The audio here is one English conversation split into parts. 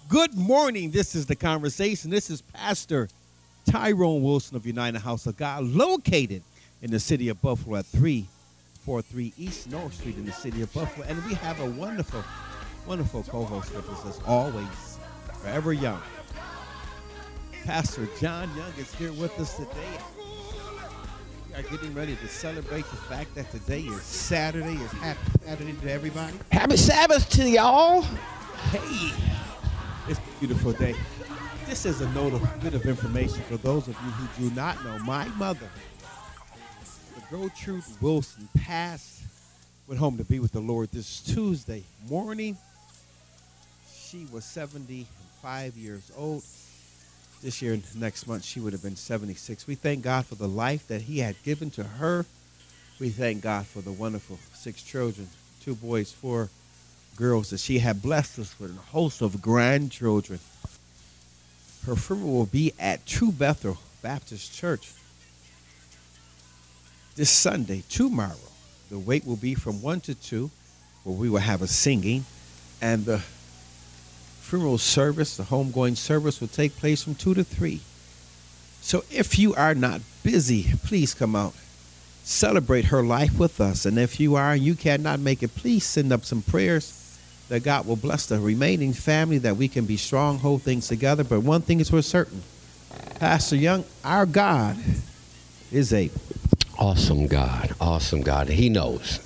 Good morning. This is The Conversation. This is Pastor Tyrone Wilson of United House of God, located in the city of Buffalo at 343 East North Street in the city of Buffalo. And we have a wonderful, wonderful co-host with us as always, forever young. Pastor John Young is here with us today. We are getting ready to celebrate the fact that today is Saturday. It's happy Saturday to everybody. Happy Sabbath to y'all. Hey, it's a beautiful day. This is a bit of information for those of you who do not know. My mother, Gertrude Wilson, went home to be with the Lord this Tuesday morning. She was 75 years old. This year, next month, she would have been 76. We thank God for the life that he had given to her. We thank God for the wonderful 6 children, 2 boys, 4 girls, that she had blessed us with a host of grandchildren. Her funeral will be at True Bethel Baptist Church this Sunday, tomorrow. The wait will be from 1 to 2, where we will have a singing, and the funeral service, the homegoing service, will take place from 2 to 3. So if you are not busy, please come out, celebrate her life with us. And if you are and you cannot make it, please send up some prayers that God will bless the remaining family, that we can be strong, hold things together. But one thing is for certain, Pastor Young, our God is able. Awesome God. He knows.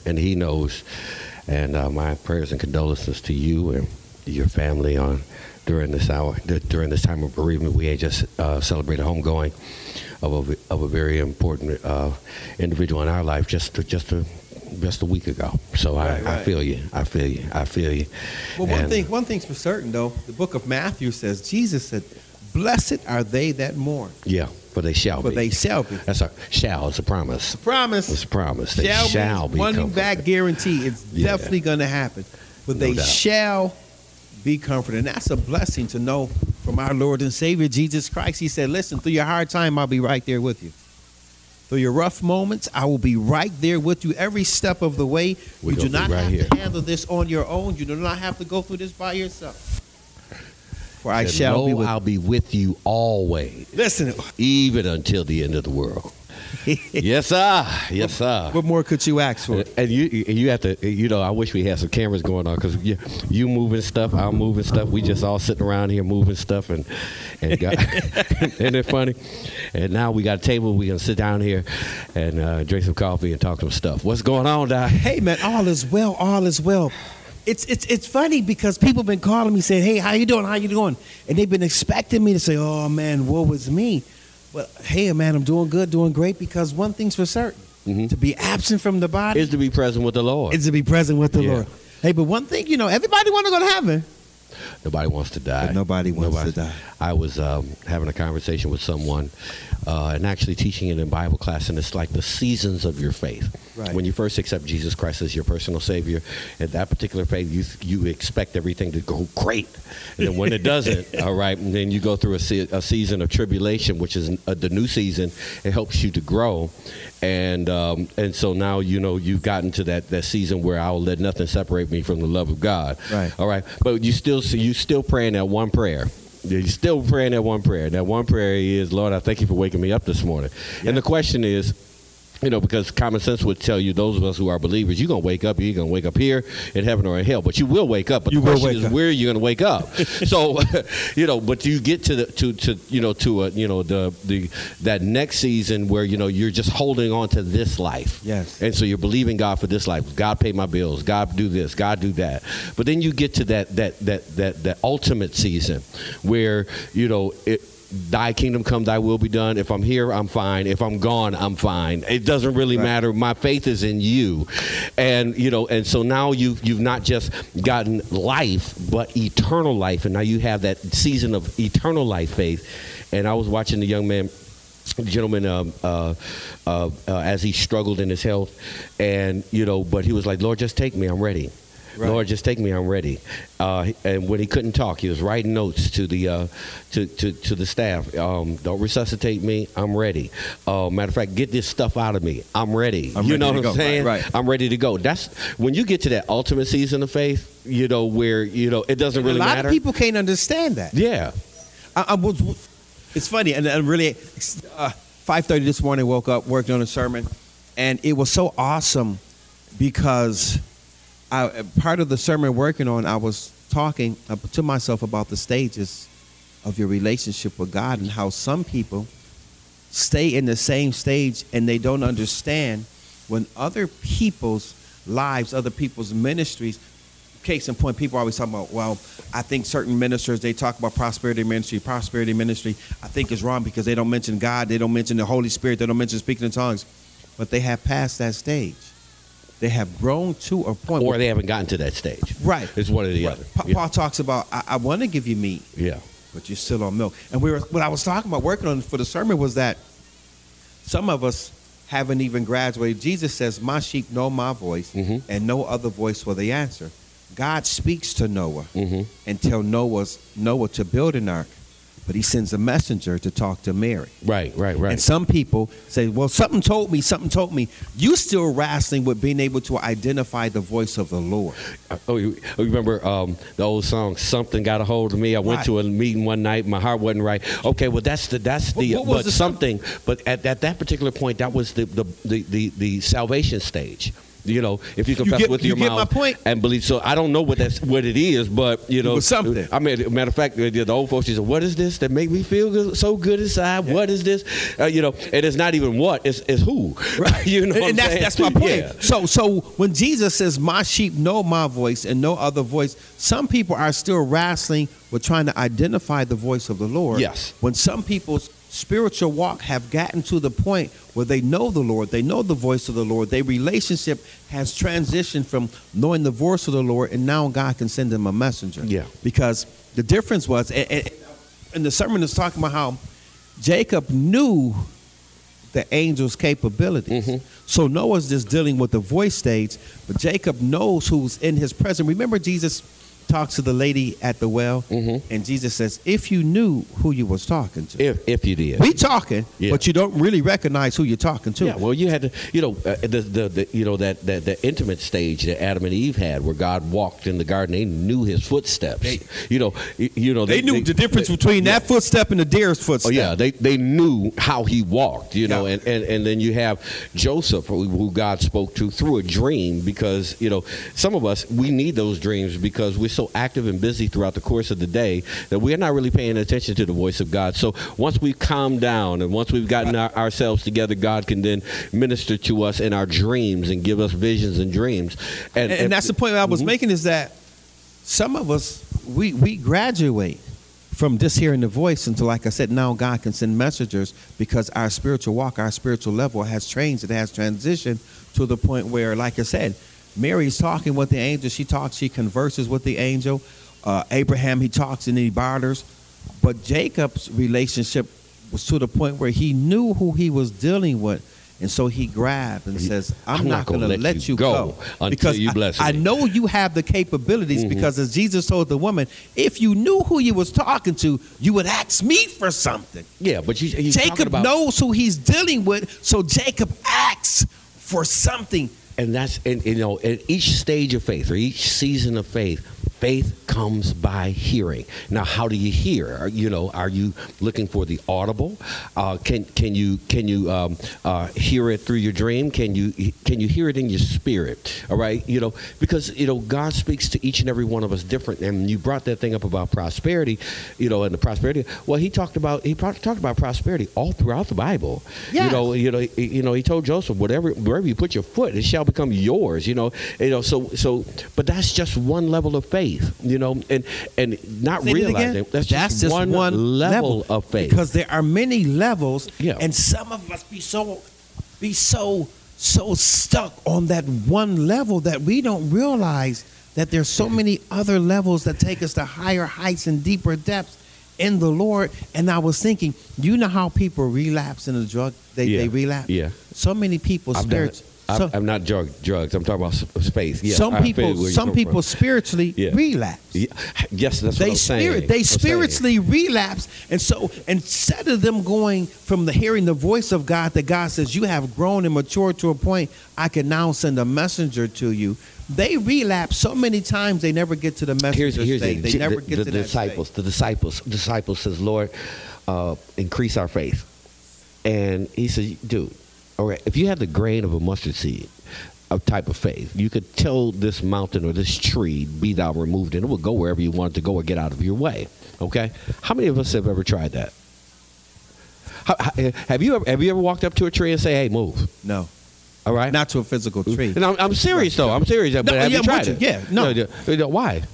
And my prayers and condolences to you and your family during this time of bereavement. We had just celebrated homegoing of a very important individual in our life just a week ago. So right. I feel you. Well, one thing's for certain though. The book of Matthew says, Jesus said, "Blessed are they that mourn." Yeah, for they shall be. That's a shall. It's a promise. It's a promise. They shall be. Money back guarantee. It's definitely going to happen. But they shall be comforted. And that's a blessing to know from our Lord and Savior, Jesus Christ. He said, listen, through your hard time, I'll be right there with you. Through your rough moments, I will be right there with you every step of the way. You do not have to handle this on your own. You do not have to go through this by yourself. For I shall be with you. I'll be with you always. Listen. Even until the end of the world. Yes, sir. What more could you ask for? And you have to, I wish we had some cameras going on, because you moving stuff, I'm moving stuff. We just all sitting around here moving stuff, and isn't it funny? And now we got a table. We can sit down here and drink some coffee and talk some stuff. What's going on, Doc? Hey, man, all is well. It's funny because people have been calling me saying, hey, how you doing? And they've been expecting me to say, oh, man, woe was me. But, hey, man, I'm doing good, doing great, because one thing's for certain. Mm-hmm. To be absent from the body is to be present with the Lord. Lord. Hey, but one thing, everybody want to go to heaven. Nobody wants to die. But nobody wants to die. I was having a conversation with someone and actually teaching it in Bible class, and it's like the seasons of your faith. Right. When you first accept Jesus Christ as your personal Savior, at that particular faith, you expect everything to go great. And then when it doesn't, all right, and then you go through a season of tribulation, which is the new season. It helps you to grow. And so now, you've gotten to that season where I'll let nothing separate me from the love of God. Right. All right. But you still praying that one prayer. You're still praying that one prayer. That one prayer is, Lord, I thank you for waking me up this morning. Yeah. And the question is, because common sense would tell you, those of us who are believers, you're going to wake up. You're going to wake up here in heaven or in hell. But you will wake up. But the question is, where are you going to wake up? So, but you get to that next season where, you're just holding on to this life. Yes. And so you're believing God for this life. God pay my bills. God do this. God do that. But then you get to that ultimate season where, thy kingdom come, thy will be done. If I'm here, I'm fine. If I'm gone, I'm fine. It doesn't really matter. My faith is in you. And, and so now you've not just gotten life, but eternal life. And now you have that season of eternal life faith. And I was watching the gentleman as he struggled in his health, and but he was like, Lord, just take me, I'm ready. Right. Lord, just take me. I'm ready. And when he couldn't talk, he was writing notes to the to the staff. Don't resuscitate me. I'm ready. Matter of fact, get this stuff out of me. I'm ready. I'm you ready know to what go. I'm saying? Right. I'm ready to go. That's when you get to that ultimate season of faith. You know where it doesn't really a lot matter. of people can't understand that. Yeah. I was. It's funny, and really, 5:30 this morning, woke up, worked on a sermon, and it was so awesome because part of the sermon working on, I was talking to myself about the stages of your relationship with God and how some people stay in the same stage and they don't understand when other people's lives, other people's ministries. Case in point, people always talk about, well, I think certain ministers, they talk about prosperity ministry. Prosperity ministry, I think, is wrong because they don't mention God, they don't mention the Holy Spirit, they don't mention speaking in tongues. But they have passed that stage. They have grown to a point. Or they haven't gotten to that stage. Right. It's one or the Right. other. Paul talks about, I want to give you meat, Yeah. but you're still on milk. And what I was talking about working on for the sermon was that some of us haven't even graduated. Jesus says, my sheep know my voice, Mhm. and no other voice will they answer. God speaks to Noah Mm-hmm. and tell Noah to build an ark, but he sends a messenger to talk to Mary. Right. And some people say, well, something told me. You still wrestling with being able to identify the voice of the Lord. You remember the old song, "Something Got a Hold of Me"? I went Right. to a meeting one night, my heart wasn't right. Okay, well that's the What was but the something. But at that particular point, that was the salvation stage. You know, if you confess with your you get mouth my point? and believe. So I don't know what it is, but It was something. I mean, matter of fact, the old folks said, "What is this that make me feel good, so good inside? Yeah. What is this?" And it's not even what, it's who. Right. You know, what and I'm saying? that's my point. Yeah. So when Jesus says, my sheep know my voice and no other voice, some people are still wrestling with trying to identify the voice of the Lord. Yes. When some people's spiritual walk have gotten to the point where they know the Lord, they know the voice of the Lord, their relationship has transitioned from knowing the voice of the Lord, and now God can send them a messenger. Yeah. Because the difference was, and the sermon is talking about how Jacob knew the angel's capabilities. Mhm. So Noah's just dealing with the voice stage, but Jacob knows who's in his presence. Remember Jesus talks to the lady at the well, Mhm. and Jesus says, if you knew who you was talking to. If you did. We talking, Yeah. but you don't really recognize who you're talking to. Yeah, well, you had to, that intimate stage that Adam and Eve had, where God walked in the garden. They knew His footsteps. They They knew the difference between that footstep and the deer's footstep. Oh yeah, they knew how he walked, Yeah. and then you have Joseph, who God spoke to through a dream, because some of us, we need those dreams because we're so active and busy throughout the course of the day that we're not really paying attention to the voice of God. So once we calm down and once we've gotten ourselves together, God can then minister to us in our dreams and give us visions and dreams. And that's the point I was making, is that some of us, we graduate from just hearing the voice until, like I said, now God can send messengers, because our spiritual walk, our spiritual level has changed. It has transitioned to the point where, like I said, Mary's talking with the angel. She converses with the angel. Abraham, he talks and he barters. But Jacob's relationship was to the point where he knew who he was dealing with. And so he grabbed and says, I'm not going to let you go until because you bless I me. know you have the capabilities, because as Jesus told the woman, if you knew who you was talking to, you would ask me for something. Yeah, but he's talking Jacob about, knows who he's dealing with, so Jacob asks for something. and that's at each stage of faith or each season of faith comes by hearing. Now, how do you hear? Are you looking for the audible? Can you hear it through your dream? Can you hear it in your spirit? All right, because God speaks to each and every one of us different. And you brought that thing up about prosperity, and the prosperity. Well, he talked about prosperity all throughout the Bible. Yes. He told Joseph, wherever you put your foot, it shall become yours. So, but that's just one level of faith. And not Say it realizing again? that's just one level of faith. Because there are many levels, Yeah. and some of us be so stuck on that one level that we don't realize that there's so many other levels that take us to higher heights and deeper depths in the Lord. And I was thinking, how people relapse in a drug? They relapse. Yeah. So many people I've done it. I'm not drugs. I'm talking about space. Yeah, some people spiritually relapse. Yeah. Yes, that's what I'm saying. They spiritually relapse, and so instead of them going from hearing the voice of God, that God says, "You have grown and matured to a point I can now send a messenger to you." They relapse so many times they never get to the messenger state. They never get to that disciples. state. The disciples says, "Lord, increase our faith," and he says, "Dude, all right, if you had the grain of a mustard seed, a type of faith, you could tell this mountain or this tree, be thou removed, and it would go wherever you want it to go or get out of your way." Okay? How many of us have ever tried that? Have you ever walked up to a tree and say, "Hey, move"? No. All right? Not to a physical tree. And I'm serious, though. I'm serious. But have you tried it? Yeah, no. Why?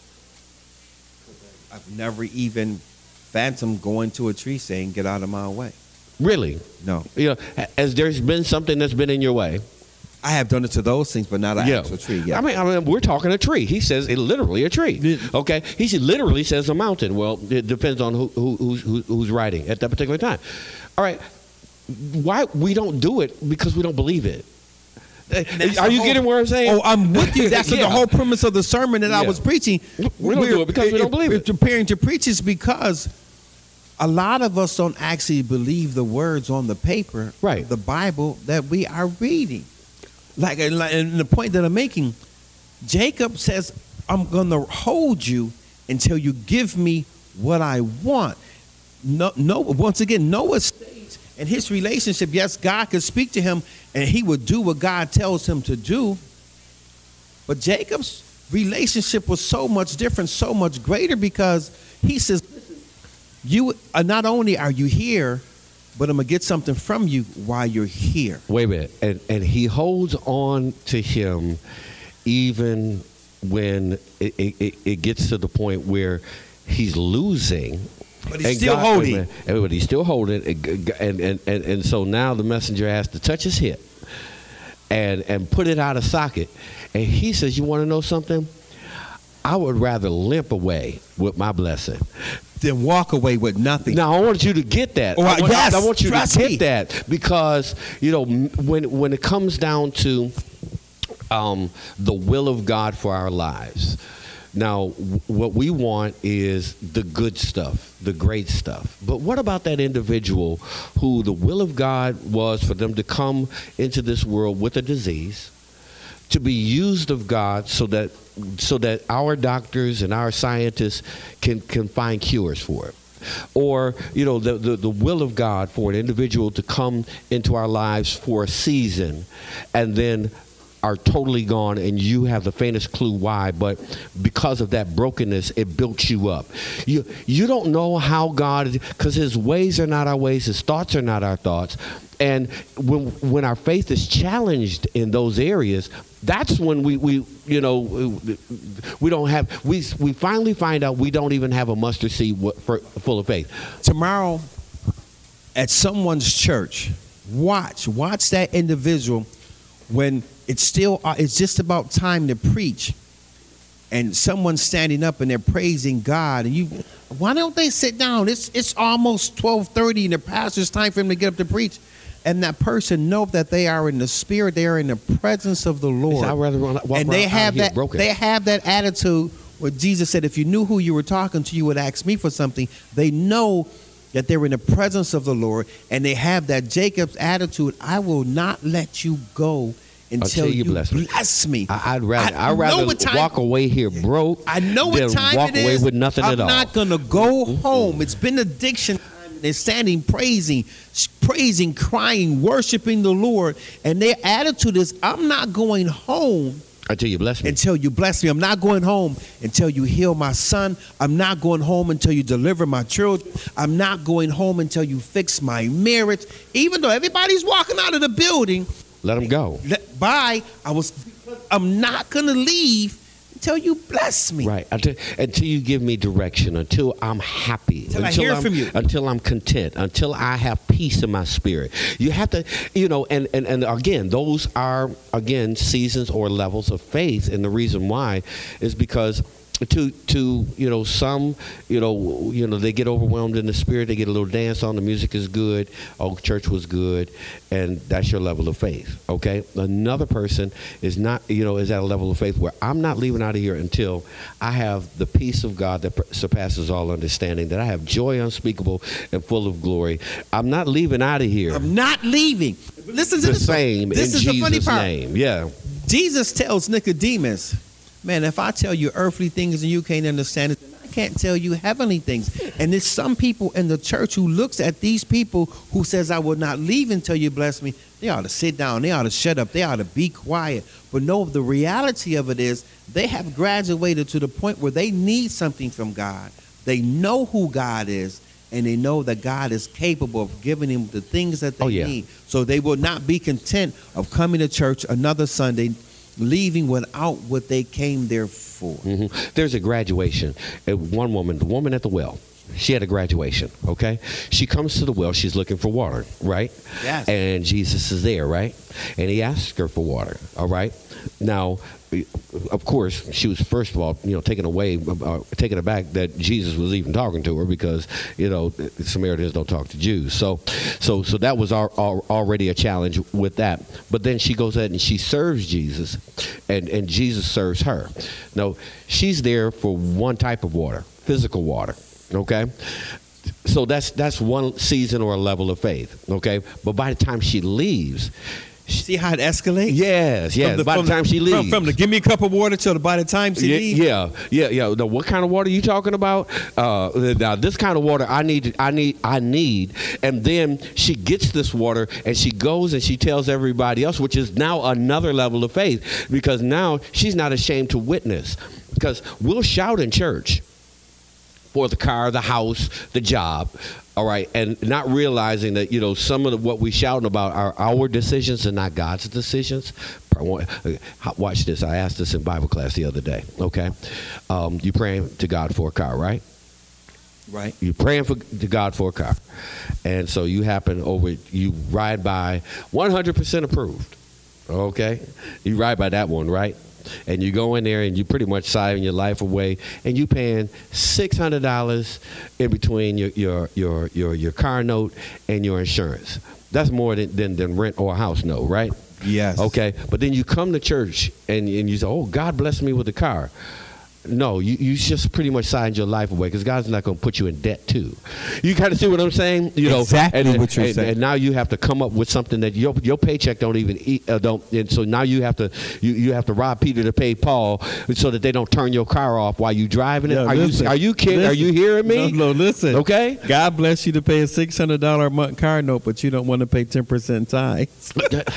I've never even phantomed going to a tree saying, "Get out of my way." Really? No. Has there's been something that's been in your way? I have done it to those things, but not an actual tree. Yeah. I mean, we're talking a tree. He says it literally a tree. Yeah. Okay. He literally says a mountain. Well, it depends on who's writing at that particular time. All right. Why we don't do it? Because we don't believe it. Are you getting where I'm saying? Oh, I'm with you. That's the whole premise of the sermon that I was preaching. We don't do it because we don't believe it. Preparing to preach is because a lot of us don't actually believe the words on the paper, right, the Bible that we are reading. Like, and the point that I'm making, Jacob says, "I'm going to hold you until you give me what I want." No. Once again, Noah states in his relationship, yes, God could speak to him and he would do what God tells him to do. But Jacob's relationship was so much different, so much greater, because he says, "You not only are you here, but I'm going to get something from you while you're here." Wait a minute. And he holds on to him even when it gets to the point where he's losing. But he's still holding. But he's still holding. And so now the messenger has to touch his hip and put it out of socket. And he says, "You want to know something? I would rather limp away with my blessing than walk away with nothing." Now, I want you to get that. I want you to get that, because, when it comes down to the will of God for our lives, now, what we want is the good stuff, the great stuff. But what about that individual who the will of God was for them to come into this world with a disease, to be used of God so that our doctors and our scientists can find cures for it? Or, the will of God for an individual to come into our lives for a season and then are totally gone, and you have the faintest clue why, but because of that brokenness, it built you up. You don't know how God, because his ways are not our ways, his thoughts are not our thoughts. And when our faith is challenged in those areas, that's when we finally find out we don't even have a mustard seed full of faith. Tomorrow at someone's church, watch that individual when it's just about time to preach, and someone's standing up and they're praising God, and why don't they sit down? It's almost 12:30 and the pastor's time for him to get up to preach. And that person know that they are in the spirit, they are in the presence of the Lord. And they have that attitude where Jesus said, "If you knew who you were talking to, you would ask me for something." They know that they're in the presence of the Lord, and they have that Jacob's attitude. "I will not let you go until you bless me." I'd rather walk away here broke. I know what time walk away with nothing at all. I'm not gonna go home. It's benediction. They're standing, praising, crying, worshiping the Lord. And their attitude is, "I'm not going home until you bless me. I'm not going home until you heal my son. I'm not going home until you deliver my children. I'm not going home until you fix my marriage." Even though everybody's walking out of the building, let them go. Bye. I'm not going to leave until you bless me. Right. Until you give me direction, until I'm happy. Until I hear from you. Until I'm content, until I have peace in my spirit. You have to, and again, those are, seasons or levels of faith. And the reason why is because to some they get overwhelmed in the spirit, they get a little dance on, the music is good, oh, church was good, and that's your level of faith. Okay, another person is not is at a level of faith where I'm not leaving out of here until I have the peace of God that surpasses all understanding, that I have joy unspeakable and full of glory. I'm not leaving out of here. I'm not leaving. Listen to the this. Same this in is Jesus' the funny part. name. Yeah. Jesus tells Nicodemus, man, if I tell you earthly things and you can't understand it, then I can't tell you heavenly things. And there's some people in the church who looks at these people who says, I will not leave until you bless me. They ought to sit down. They ought to shut up. They ought to be quiet. But no, the reality of it is they have graduated to the point where they need something from God. They know who God is, and they know that God is capable of giving them the things that they need. So they will not be content of coming to church another Sunday, leaving without what they came there for. Mm-hmm. There's a graduation. One woman, the woman at the well, she had a graduation, okay? She comes to the well. She's looking for water, right? Yes. And Jesus is there, right? And he asks her for water, all right? Now, of course, she was, first of all, taken aback that Jesus was even talking to her, because, Samaritans don't talk to Jews. So that was already a challenge with that. But then she goes ahead and she serves Jesus, and Jesus serves her. Now, she's there for one type of water, physical water, okay? So that's one season or a level of faith, okay? But by the time she leaves, see how it escalates? Yes. By the time she leaves. From the give me a cup of water till by the time she leaves? Yeah. Now, what kind of water are you talking about? Now, this kind of water I need. And then she gets this water and she goes and she tells everybody else, which is now another level of faith, because now she's not ashamed to witness. Because we'll shout in church for the car, the house, the job, all right, and not realizing that, some of what we shouting about are our decisions and not God's decisions. Watch this. I asked this in Bible class the other day, okay? You praying to God for a car, right? Right. You're praying to God for a car. And so you ride by 100% approved, okay? You ride by that one, right? And you go in there and you pretty much signing your life away, and you paying $600 in between your car note and your insurance. That's more than rent or a house note, right? Yes. Okay. But then you come to church and you say, oh, God blessed me with a car. No, you just pretty much signed your life away, because God's not going to put you in debt too. You kind of see what I'm saying? Exactly what you're saying. And now you have to come up with something that your paycheck don't even eat. And so now you have to rob Peter to pay Paul, so that they don't turn your car off while you driving it. Are you kidding? Listen, are you hearing me? No, listen. Okay. God bless you to pay a $600 a month car note, but you don't want to pay 10% tithes.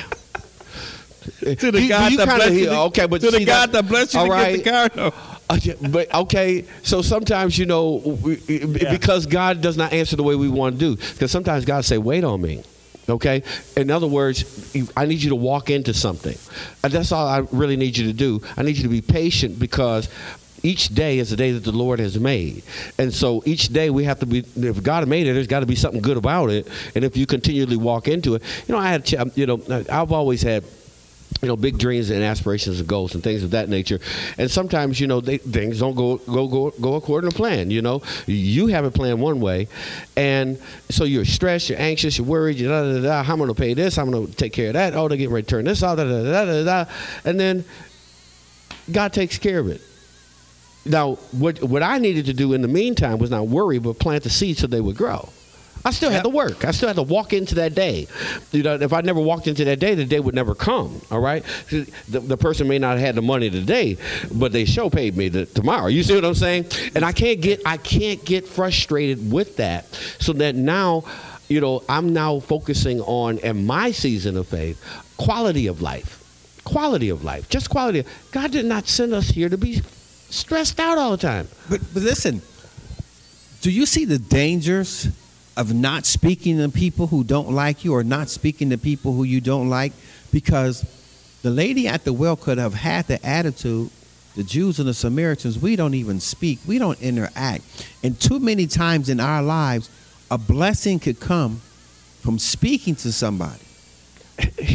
To the God that bless you. Okay, but to the God that bless you to get the car note. But okay, so sometimes because God does not answer the way we want to do, because sometimes God say, wait on me. Okay, in other words, I need you to walk into something, and that's all I really need you to do. I need you to be patient, because each day is a day that the Lord has made, and so each day we have to be. If God made it, there's got to be something good about it. And if you continually walk into it, I've always had big dreams and aspirations and goals and things of that nature. And sometimes, things don't go according to plan. You have it planned one way, and so you're stressed, you're anxious, you're worried, how am I going to pay this? I'm going to take care of that. Oh, they're getting ready to turn this out, and then God takes care of it. Now, what I needed to do in the meantime was not worry, but plant the seeds so they would grow. I still had to work. I still had to walk into that day. If I never walked into that day, the day would never come. All right. The person may not have had the money today, but they sure paid me tomorrow. You see what I'm saying? And I can't get frustrated with that. So that now, I'm now focusing on, in my season of faith, quality of life. Quality of life. Just quality. God did not send us here to be stressed out all the time. But listen, do you see the dangers of not speaking to people who don't like you, or not speaking to people who you don't like? Because the lady at the well could have had the attitude, the Jews and the Samaritans, we don't even speak, we don't interact. And too many times in our lives, a blessing could come from speaking to somebody.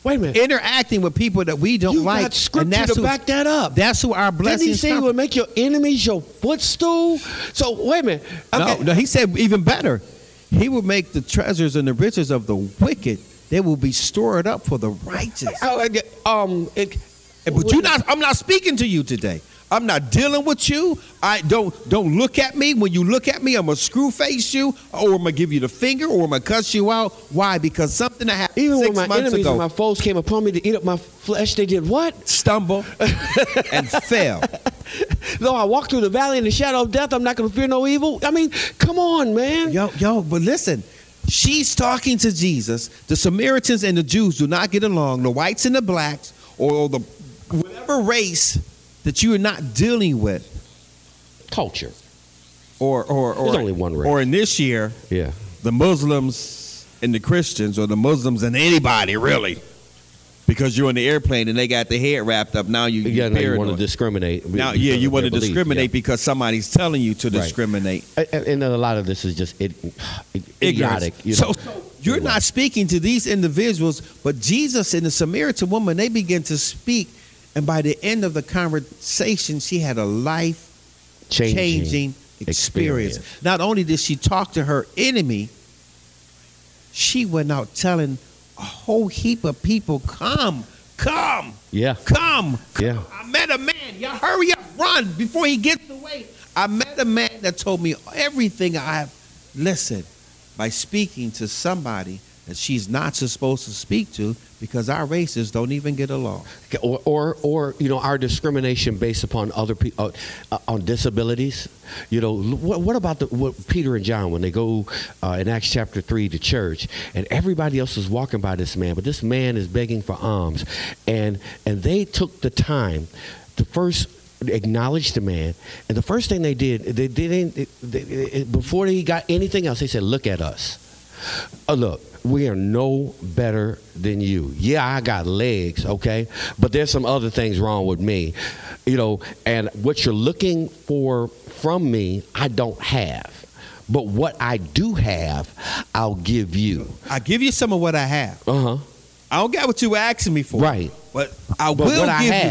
Wait a minute. Interacting with people that we don't You like. got scripture to back that up. That's who our blessings Didn't he say he come would make your enemies your footstool? So, wait a minute. Okay. No, he said even better. He will make the treasures and the riches of the wicked. They will be stored up for the righteous. But I'm not speaking to you today. I'm not dealing with you. I don't look at me. When you look at me, I'm gonna screw face you, or I'm gonna give you the finger, or I'm gonna cuss you out. Why? Because something that happened Even 6 when my months enemies ago, and my foes came upon me to eat up my flesh, they did what? stumble and fell. Though I walk through the valley in the shadow of death, I'm not going to fear no evil. I mean, come on, man. Yo, but listen. She's talking to Jesus. The Samaritans and the Jews do not get along. The whites and the blacks, or the whatever race that you are not dealing with. Culture. Or There's only one race. Or in this year, Yeah. the Muslims and the Christians, or the Muslims and anybody really, because you're on the airplane and they got their head wrapped up. Now you Yeah, now you want to discriminate. Now, yeah, you want to discriminate because somebody's telling you to Right. discriminate. And a lot of this is just idiotic. You know? So you're not speaking to these individuals, but Jesus and the Samaritan woman, they begin to speak, and by the end of the conversation, she had a life-changing experience. Not only did she talk to her enemy, she went out telling a whole heap of people, come. Yeah. Come. Yeah. I met a man. Y'all hurry up, run before he gets away. I met a man that told me everything I have. Listen, by speaking to somebody that she's not supposed to speak to, because our races don't even get along. Or our discrimination based upon other people on disabilities. What about what Peter and John, when they go in Acts chapter 3 to church, and everybody else is walking by this man, but this man is begging for alms, and they took the time to first acknowledge the man, and the first thing they did, before they got anything else, they said, "Look at us. Look, we are no better than you. Yeah, I got legs, okay, but there's some other things wrong with me, and what you're looking for from me, I don't have. But what I do have, I'll give you. I give you some of what I have. Uh-huh. I don't get what you were asking me for. Right. But I will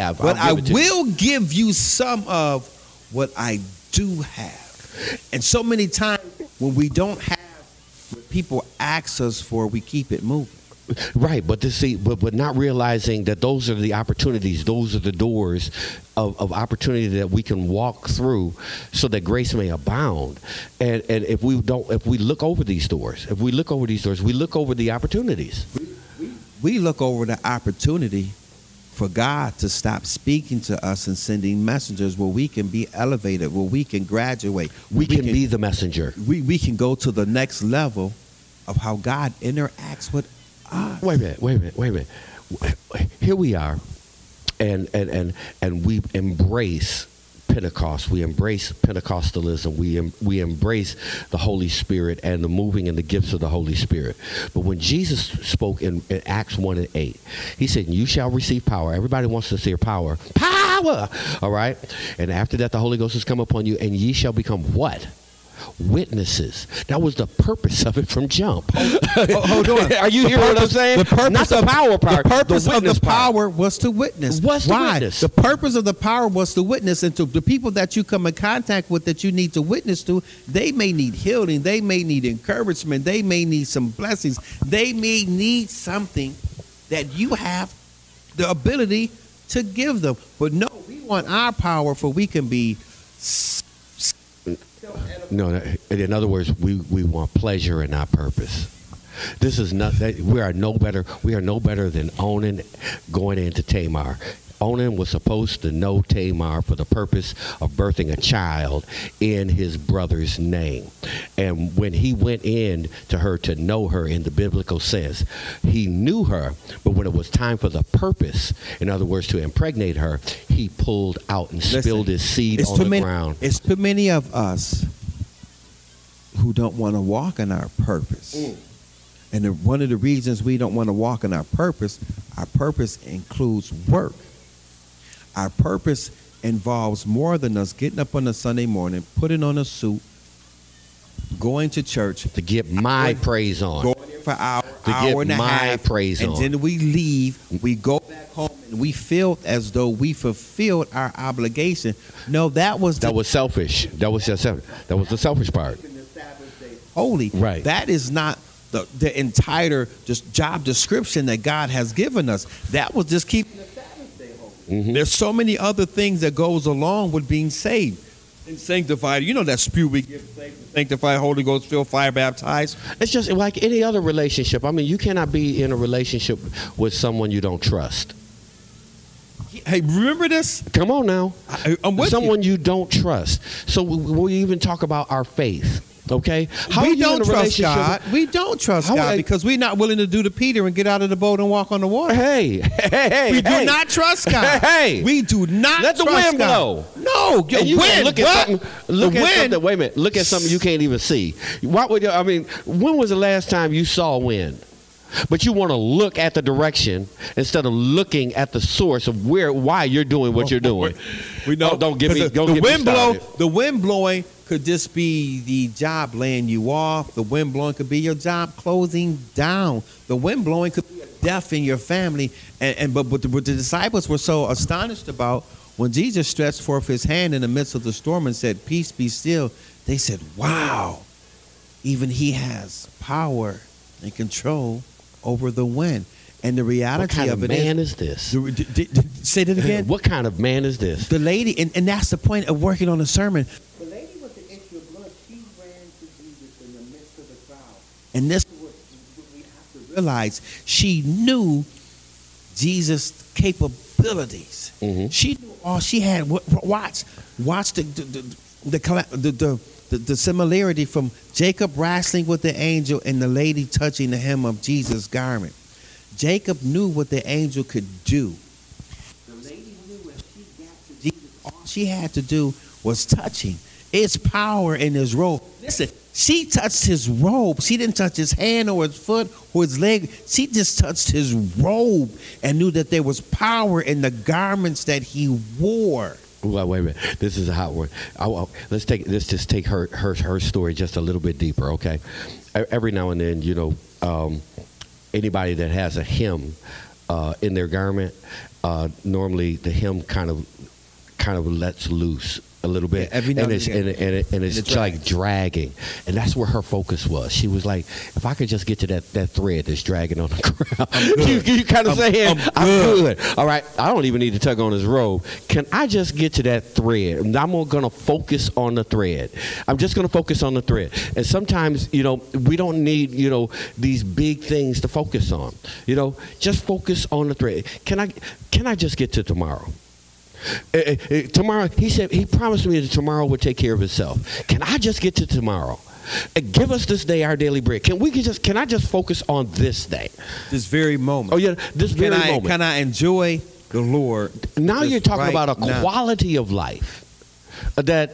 give you some of what I do have. And so many times when we don't have what people ask us for, we keep it moving. Right, but not realizing that those are the opportunities, those are the doors of opportunity that we can walk through, so that grace may abound. And if we look over these doors, we look over the opportunities. We look over the opportunity for God to stop speaking to us and sending messengers where we can be elevated, where we can graduate. We can be the messenger. We can go to the next level of how God interacts with us. Wait a minute. Here we are, and we embrace Pentecost. We embrace Pentecostalism. We embrace the Holy Spirit and the moving and the gifts of the Holy Spirit. But when Jesus spoke in Acts 1:8, he said, "You shall receive power." Everybody wants to hear power. Power! All right? And after that, the Holy Ghost has come upon you, and ye shall become what? Witnesses. That was the purpose of it from jump. Hold on. Are you hearing what I'm saying? Not the power part. The purpose the of the power power was to witness. What's to Why? witness? The purpose of the power was to witness, and to the people that you come in contact with that you need to witness to, they may need healing, they may need encouragement, they may need some blessings, they may need something that you have the ability to give them. But no, we want our power for we can be. No, in other words, we want pleasure and not purpose. This is not that we are no better than Onan going into Tamar. Onan was supposed to know Tamar for the purpose of birthing a child in his brother's name. And when he went in to her to know her in the biblical sense, he knew her, but when it was time for the purpose, in other words, to impregnate her, he pulled out and spilled his seed on the ground. It's too many of us who don't want to walk in our purpose. And one of the reasons we don't want to walk in our purpose includes work. Our purpose involves more than us getting up on a Sunday morning, putting on a suit, going to church. To get my praise on. Going in for hour to hour get and a my half, praise and on. then we leave. We go back home, and we feel as though we fulfilled our obligation. No, that was selfish. That was just selfish. That was the selfish part. Holy. Right. That is not the entire just job description that God has given us. That was just keeping the Sabbath day holy. Mm-hmm. There's so many other things that goes along with being saved and sanctified. You know that spew we give, sanctified, Holy Ghost filled, fire baptized. It's just like any other relationship. I mean, you cannot be in a relationship with someone you don't trust. Hey, remember this? Come on now. I'm with someone you. you don't trust. So we even talk about our faith. Okay, how We are you don't in a trust relationship? God. We don't trust God because we're not willing to do the Peter and get out of the boat and walk on the water. Hey, We do not trust God. Hey, we do not let the trust wind God. blow. No, And you wind. look at what? something. Look The at wind. something. Wait a minute. Look at something you can't even see. What would I mean? When was the last time you saw wind? But you want to look at the direction instead of looking at the source of why you're doing what you're doing. We know. Don't get me. Don't the get wind me blow. started. The wind blowing could just be the job laying you off. The wind blowing could be your job closing down. The wind blowing could be a death in your family. But what the disciples were so astonished about when Jesus stretched forth his hand in the midst of the storm and said, "Peace, be still." They said, "Wow, even he has power and control over the wind." And the reality What kind of it man is this? Say that again. What kind of man is this? The lady, and that's the point of working on the sermon. The lady with the issue of blood, she ran to Jesus in the midst of the crowd. And this is what we have to realize. She knew Jesus' capabilities. Mm-hmm. She knew all she had. Watch the similarity from Jacob wrestling with the angel and the lady touching the hem of Jesus' garment. Jacob knew what the angel could do. The lady knew when she got to Jesus, all she had to do was touch him. It's power in his robe. Listen, she touched his robe. She didn't touch his hand or his foot or his leg. She just touched his robe and knew that there was power in the garments that he wore. Well, wait a minute. This is a hot one. Let's just take her story just a little bit deeper, okay? Every now and then, anybody that has a hem in their garment, normally the hem kind of lets loose a little bit, every now and it's like dragging, and that's where her focus was. She was like, if I could just get to that thread that's dragging on the ground, you kind of saying, I'm good. All right, I don't even need to tug on his robe. Can I just get to that thread? And I'm going to focus on the thread. I'm just going to focus on the thread. And sometimes, we don't need, these big things to focus on. Just focus on the thread. Can I just get to tomorrow? Tomorrow, he said, he promised me that tomorrow would take care of itself. Can I just get to tomorrow? Give us this day our daily bread. Can I just focus on this day? This very moment. Oh yeah, this very moment. Can I enjoy the Lord? Now you're talking right about a now. quality of life that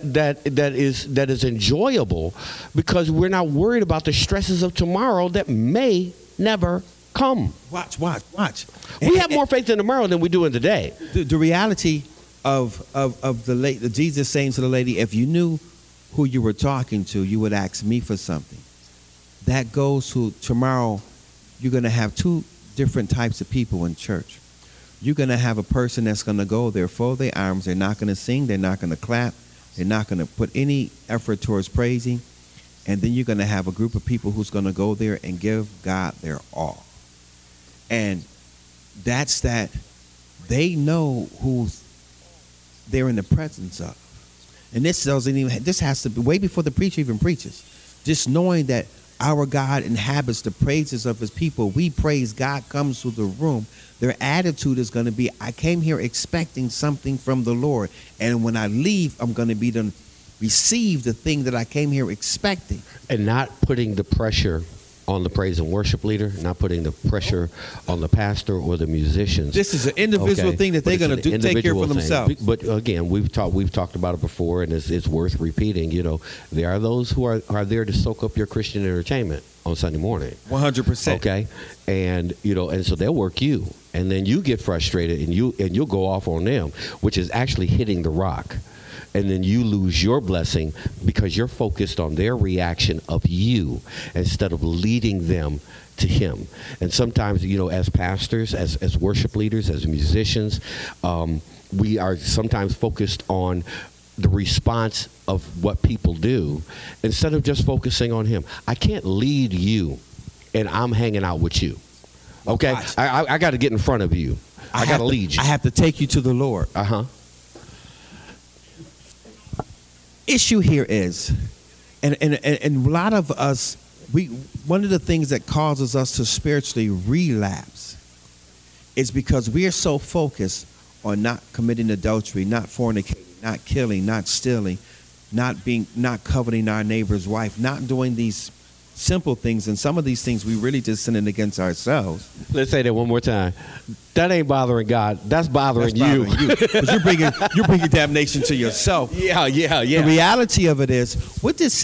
is enjoyable because we're not worried about the stresses of tomorrow that may never come. Watch. We have more faith in tomorrow than we do in today. The reality of the Jesus saying to the lady, if you knew who you were talking to, you would ask me for something. That goes to tomorrow. You're going to have two different types of people in church. You're going to have a person that's going to go there, fold their arms. They're not going to sing. They're not going to clap. They're not going to put any effort towards praising. And then you're going to have a group of people who's going to go there and give God their all. And that's that they know who they're in the presence of. And this has to be way before the preacher even preaches. Just knowing that our God inhabits the praises of his people. We praise, God comes to the room. Their attitude is going to be, I came here expecting something from the Lord. And when I leave, I'm going to be done receive the thing that I came here expecting. And not putting the pressure on the praise and worship leader, not putting the pressure on the pastor or the musicians. This is an individual thing that they're going to do, take care of for themselves. But again, we've talked about it before, and it's worth repeating. There are those who are there to soak up your Christian entertainment on Sunday morning. 100%. Okay, and and so they'll work you, and then you get frustrated, and you'll go off on them, which is actually hitting the rock. and then you lose your blessing because you're focused on their reaction of you instead of leading them to him. And sometimes, as pastors, as worship leaders, as musicians, we are sometimes focused on the response of what people do instead of just focusing on him. I can't lead you and I'm hanging out with you. Okay? I got to get in front of you. I got to lead you. I have to take you to the Lord. Uh-huh. Issue here is, and a lot of us, one of the things that causes us to spiritually relapse is because we are so focused on not committing adultery, not fornicating, not killing, not stealing, not coveting our neighbor's wife, not doing these simple things. And some of these things we really just sinning against ourselves. Let's say that one more time. That ain't bothering God. That's bothering you. Because you're bringing damnation to yourself. Yeah. The reality of it is, what did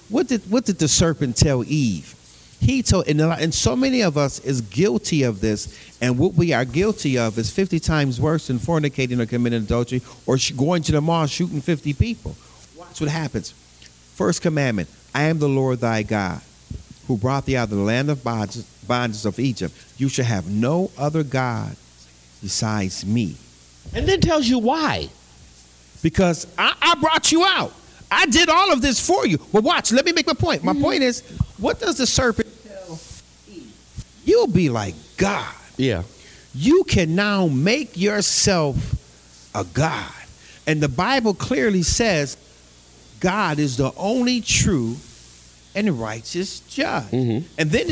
the serpent tell Eve? He told, and so many of us is guilty of this, and what we are guilty of is 50 times worse than fornicating or committing adultery or going to the mall shooting 50 people. Watch what happens. First commandment, I am the Lord thy God, who brought thee out of the land of bondage of Egypt. You shall have no other God besides me. And then tells you why. Because I brought you out. I did all of this for you. Well, watch. Let me make my point. My point is, what does the serpent tell Eve? You'll be like God. Yeah. You can now make yourself a God. And the Bible clearly says God is the only true and righteous judge. Mm-hmm. And then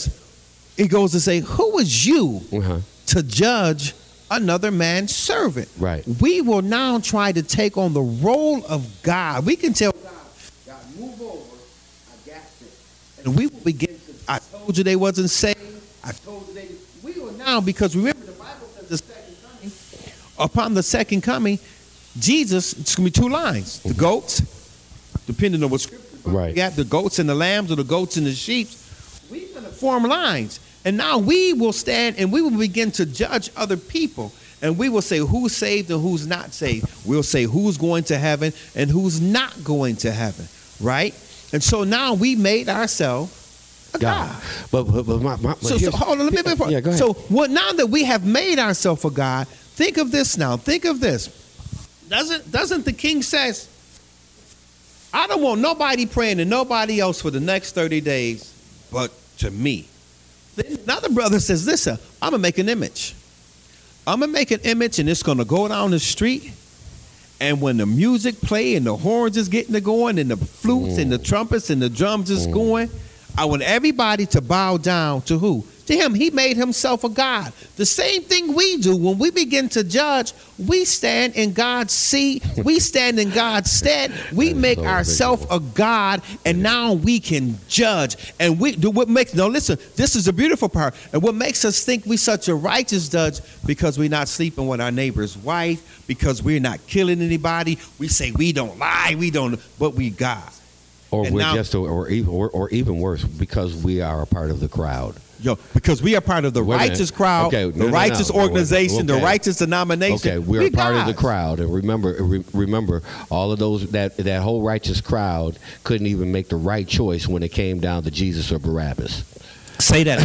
it goes to say, who is you to judge another man's servant? Right. We will now try to take on the role of God. We can tell God, move over. I got this. And we will begin to, I told you they wasn't saved. I told you we will now, because remember the Bible says the second coming, upon the second coming, Jesus, it's going to be two lines. The goats, depending on what scripture. Right. You got the goats and the lambs or the goats and the sheep. We're going to form lines. And now we will stand and we will begin to judge other people. And we will say who's saved and who's not saved. We'll say who's going to heaven and who's not going to heaven. Right? And so now we made ourselves a God. But so hold on, let me go ahead. So now that we have made ourselves a God, think of this now. Think of this. Doesn't the king says, I don't want nobody praying to nobody else for the next 30 days but to me. Then another brother says, listen, I'm going to make an image. I'm going to make an image, and it's going to go down the street. And when the music play and the horns is getting to going and the flutes and the trumpets and the drums is going, I want everybody to bow down to who? To him. He made himself a God. The same thing we do when we begin to judge, we stand in God's seat. We stand in God's stead. We make ourselves a God, and now we can judge. And listen, this is the beautiful part. And what makes us think we such a righteous judge, because we're not sleeping with our neighbor's wife, because we're not killing anybody. We say we don't lie, but we God. Or even worse, because we are a part of the crowd. Because we are part of the righteous crowd, the righteous organization, the righteous denomination. Okay, we're part of the crowd, and remember, all of those that whole righteous crowd couldn't even make the right choice when it came down to Jesus or Barabbas. Say that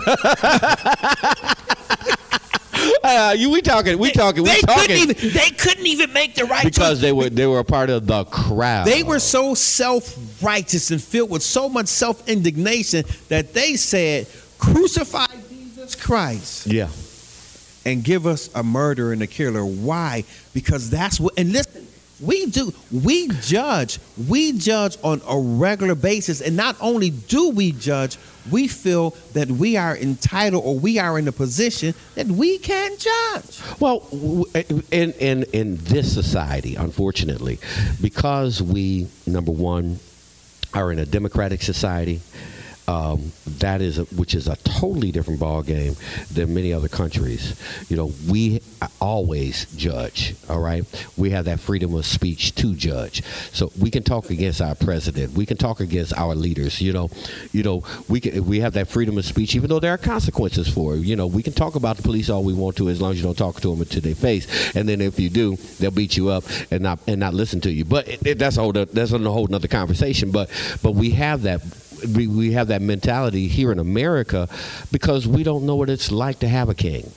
again. We talking. They couldn't even make the right because choice. they were a part of the crowd. They were so self-righteous and filled with so much self-indignation that they said, crucify Jesus Christ. Yeah. And give us a murderer and a killer. Why? Because that's what, and listen, we judge on a regular basis. And not only do we judge, we feel that we are entitled, or we are in a position that we can judge. Well, in this society, unfortunately, because we, number one, are in a democratic society, which is a totally different ball game than many other countries. We always judge. All right, we have that freedom of speech to judge, so we can talk against our president, we can talk against our leaders. We have that freedom of speech, even though there are consequences for it. We can talk about the police all we want to, as long as you don't talk to them to their face, and then if you do, they'll beat you up and not listen to you. But that's a whole nother conversation. But we have that. We have that mentality here in America because we don't know what it's like to have a king,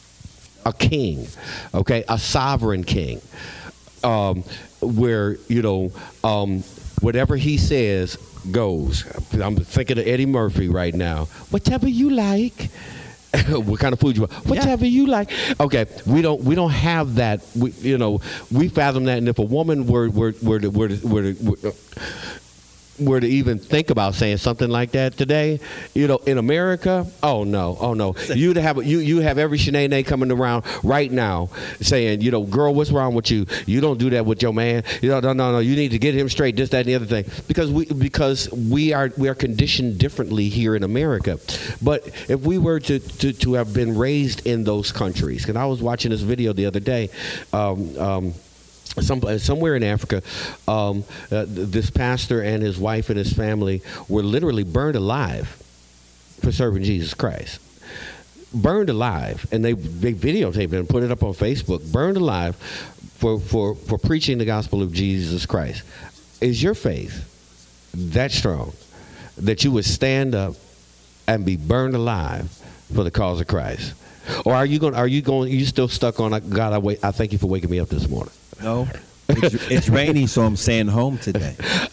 okay, a sovereign king, where whatever he says goes. I'm thinking of Eddie Murphy right now. Whatever you like. What kind of food you want? Whatever you like. Okay, we don't have that. We fathom that, and if a woman were to even think about saying something like that today, in America, oh no, you have every Shanae we around right now saying, girl, what's wrong with you? You don't do that with your man. No, you need to get him straight. This, that, and the other thing, because we are conditioned differently here in America. But if we were to have been raised in those countries, because I was watching this video the other day. Somewhere in Africa, this pastor and his wife and his family were literally burned alive for serving Jesus Christ. Burned alive, and they videotaped it and put it up on Facebook. Burned alive for preaching the gospel of Jesus Christ. Is your faith that strong that you would stand up and be burned alive for the cause of Christ? Or are you still stuck on, God, I thank you for waking me up this morning? No, it's raining, so I'm staying home today.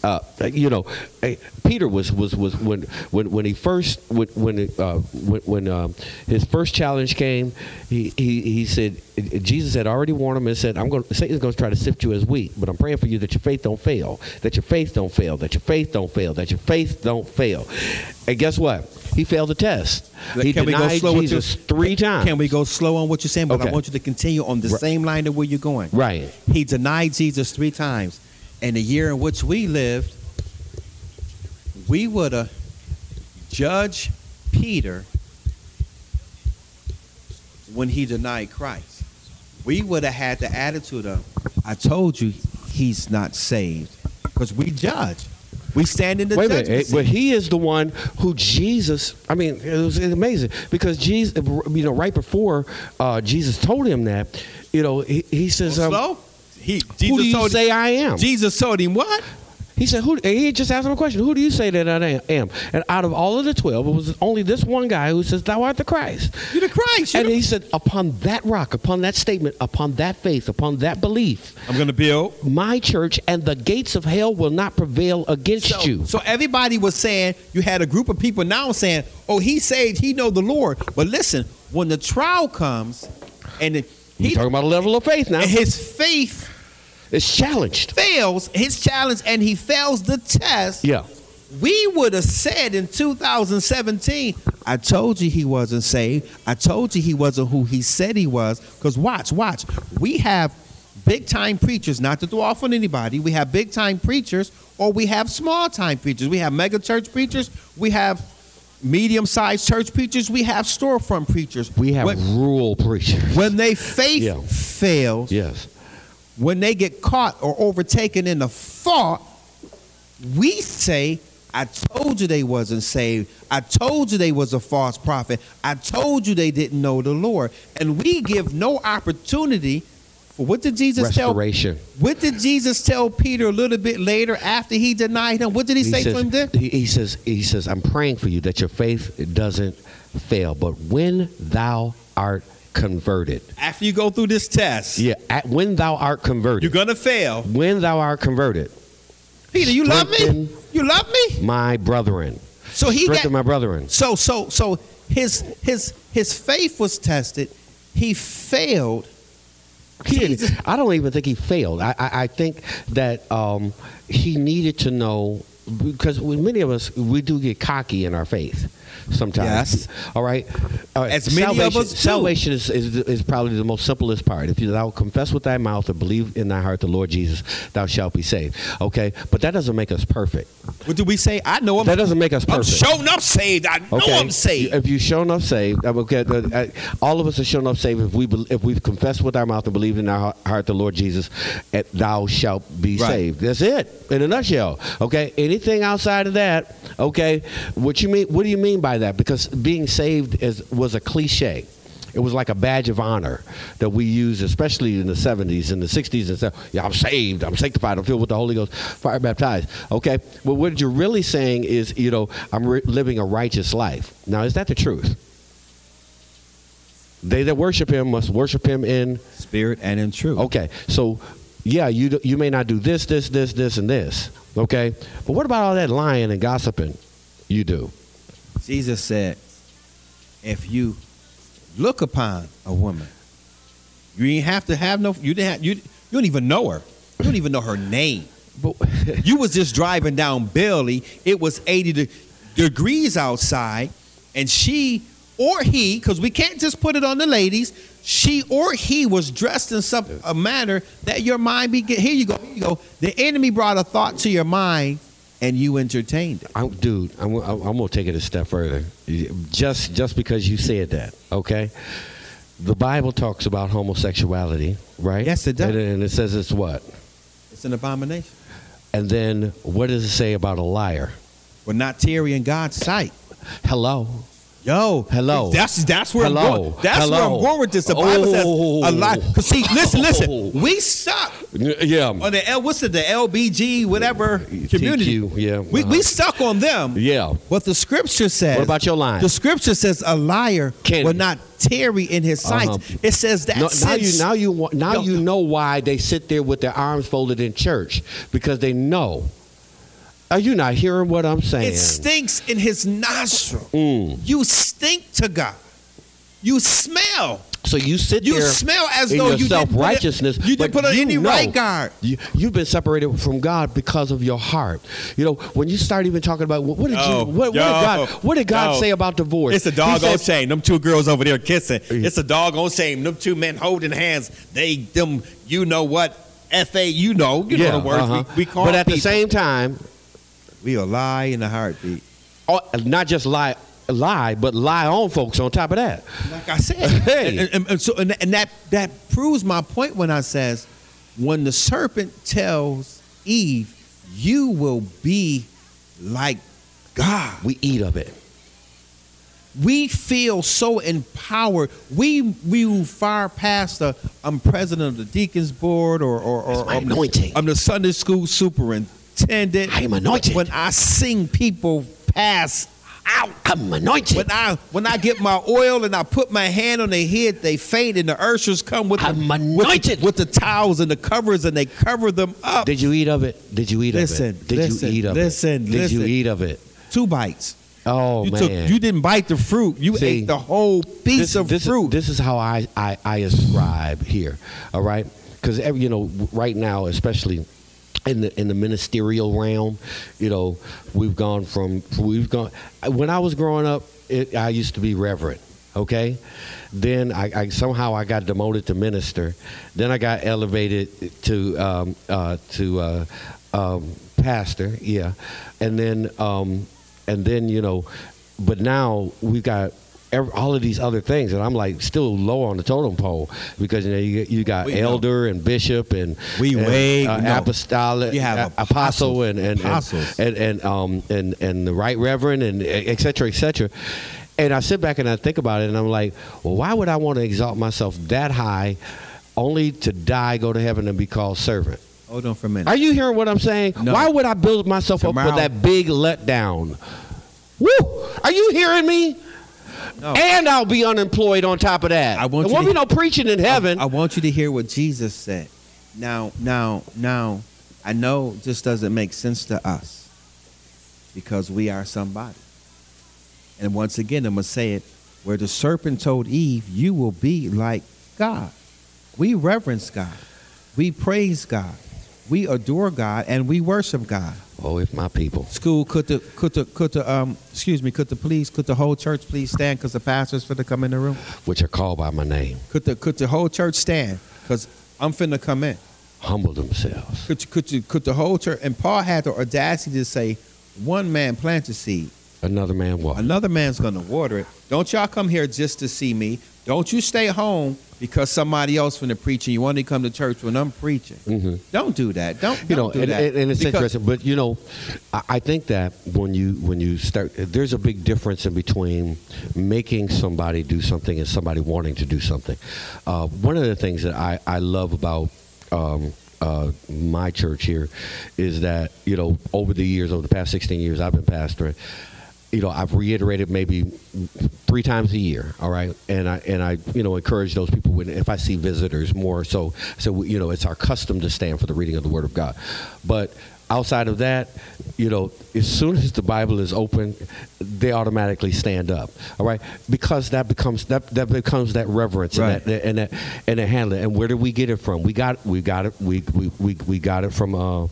Peter was when he first when his first challenge came, he said, Jesus had already warned him and said, Satan's going to try to sift you as wheat, but I'm praying for you that your faith don't fail, that your faith don't fail, that your faith don't fail, that your faith don't fail. And guess what? He failed the test. He denied Jesus 3 times. Can we go slow on what you're saying? But Okay. I want you to continue on the same line of where you're going. Right. He denied Jesus 3 times. And the year in which we lived, we would have judged Peter when he denied Christ. We would have had the attitude of, I told you he's not saved. Because we judge. We stand in the judgment seat. But he is the one who Jesus, it was amazing because Jesus, right before Jesus told him that, he says, who do you say I am? Jesus told him what? He said, he just asked him a question. Who do you say that I am? And out of all of the 12, it was only this one guy who says, thou art the Christ. You're the Christ. And he said, upon that rock, upon that statement, upon that faith, upon that belief, I'm going to build my church, and the gates of hell will not prevail against you. So everybody was saying, you had a group of people now saying, oh, he's saved, he know the Lord. But listen, when the trial comes, and We're talking about a level of faith now. And his faith is challenged. Fails his challenge, and he fails the test. Yeah. We would have said in 2017, I told you he wasn't saved. I told you he wasn't who he said he was. Because watch. We have big-time preachers, not to throw off on anybody. We have big-time preachers, or we have small-time preachers. We have mega-church preachers. We have medium-sized church preachers. We have storefront preachers. We have rural preachers. When their faith fails, yes. When they get caught or overtaken in a fault, we say, I told you they wasn't saved. I told you they was a false prophet. I told you they didn't know the Lord. And we give no opportunity for what did Jesus tell? Restoration. What did Jesus tell Peter a little bit later after he denied him? What did he say to him then? He says, I'm praying for you that your faith doesn't fail. But when thou art converted. After you go through this test. Yeah. When thou art converted. You're going to fail. When thou art converted. Peter, you love me? You love me? My brethren. So he strengthen my brethren. So his faith was tested. He failed. I don't even think he failed. I think that he needed to know, because with many of us, we do get cocky in our faith. sometimes. Yes. All right. As many of us do. Salvation is probably the most simplest part. If thou confess with thy mouth and believe in thy heart the Lord Jesus, thou shalt be saved. Okay, but that doesn't make us perfect. What do we say? I know That doesn't make us perfect. I'm shown up saved. I know I'm saved. If you shown up saved, okay, all of us are shown up saved if we've confessed with our mouth and believed in our heart the Lord Jesus, thou shalt be saved. That's it in a nutshell. Okay, anything outside of that, okay, what you mean? What do you mean by that? Because being saved was a cliche. It was like a badge of honor that we used, especially in the 70s and the 60s, and said, "Yeah, I'm saved, I'm sanctified, I'm filled with the Holy Ghost, fire baptized." Okay, well, what you're really saying is, I'm living a righteous life. Now, is that the truth? They that worship Him must worship Him in spirit and in truth. Okay, so yeah, you may not do this, and this. Okay, but what about all that lying and gossiping you do? Jesus said, if you look upon a woman, you ain't have to have no. You don't even know her. You don't even know her name. But you was just driving down Bailey. It was 80 degrees outside, and she or he, because we can't just put it on the ladies, she or he was dressed in a manner that your mind here you go. The enemy brought a thought to your mind, and you entertained it. I'm gonna take it a step further. Just because you said that, okay? The Bible talks about homosexuality, right? Yes, it does. And it says it's what? It's an abomination. And then what does it say about a liar? We're not tarry in God's sight. Hello. Yo, hello. That's where I'm going. That's where I'm going with this. The Bible says a lie. Cause see, listen. We stuck. Yeah. On the the LBG whatever community. TQ, yeah. We stuck on them. Yeah. But the scripture says. What about your line? The scripture says a liar will not tarry in his sight. It says that. Now you know why they sit there with their arms folded in church, because they know. Are you not hearing what I'm saying? It stinks in his nostril. You stink to God. You smell. So you sit you there. You smell as in though your you self-righteousness. You didn't put on any right guard. You've been separated from God because of your heart. When you start even talking about what did God say about divorce? It's a doggone shame. Them two girls over there kissing. It's a doggone shame. Them two men holding hands. You know what? F.A. You know the words we call. But at people. The same time, we a lie in a heartbeat. Oh, not just lie, but lie on folks on top of that. Like I said, hey. and that proves my point when I says, when the serpent tells Eve, you will be like God. We eat of it. We feel so empowered. We move far past I'm president of the deacons board or anointing. I'm the Sunday school superintendent. I am anointed. When I sing, people pass out. I'm anointed. When I get my oil and I put my hand on their head, they faint, and the ushers come with the towels and the covers, and they cover them up. Did you eat of it? Did you eat of it? Did you eat of it? Did you eat of it? 2 bites. Oh, man. You didn't bite the fruit. You ate the whole piece of fruit. This is how I ascribe here, all right? Because, right now, especially in the ministerial realm, we've gone. When I was growing up, I used to be reverend, okay? Then I somehow I got demoted to minister. Then I got elevated to pastor, yeah. And then but now we've got all of these other things, and I'm like still low on the totem pole, because you got elder and bishop and apostolic, you have apostle and the right reverend and et cetera, et cetera. And I sit back and I think about it, and I'm like, well, why would I want to exalt myself that high, only to die, go to heaven, and be called servant? Hold on for a minute. Are you hearing what I'm saying? No. Why would I build myself up for that big letdown? Woo! Are you hearing me? No. And I'll be unemployed on top of that. There won't be no preaching in heaven. I want you to hear what Jesus said. Now, I know this doesn't make sense to us because we are somebody. And once again, I'm going to say it, where the serpent told Eve, you will be like God. We reverence God. We praise God. We adore God, and we worship God. Oh, if my people. School, could the police, could the whole church please stand because the pastor's finna come in the room? Which are called by my name. Could the whole church stand because I'm finna come in? Humble themselves. Could the whole church? And Paul had the audacity to say, one man plants a seed. Another man water. Another man's going to water it. Don't y'all come here just to see me. Don't you stay home because somebody else finna preach and you want to come to church when I'm preaching. Mm-hmm. Don't do that. Don't do that. And it's Because- interesting, but I think that when you start, there's a big difference in between making somebody do something and somebody wanting to do something. One of the things that I love about my church here is that over the past 16 years I've been pastoring. I've reiterated maybe 3 times a year, all right, and I encourage those people if I see visitors more so it's our custom to stand for the reading of the Word of God, but outside of that, as soon as the Bible is open, they automatically stand up, all right, because that becomes that reverence, right. and that handling. And where did we get it from? We got it from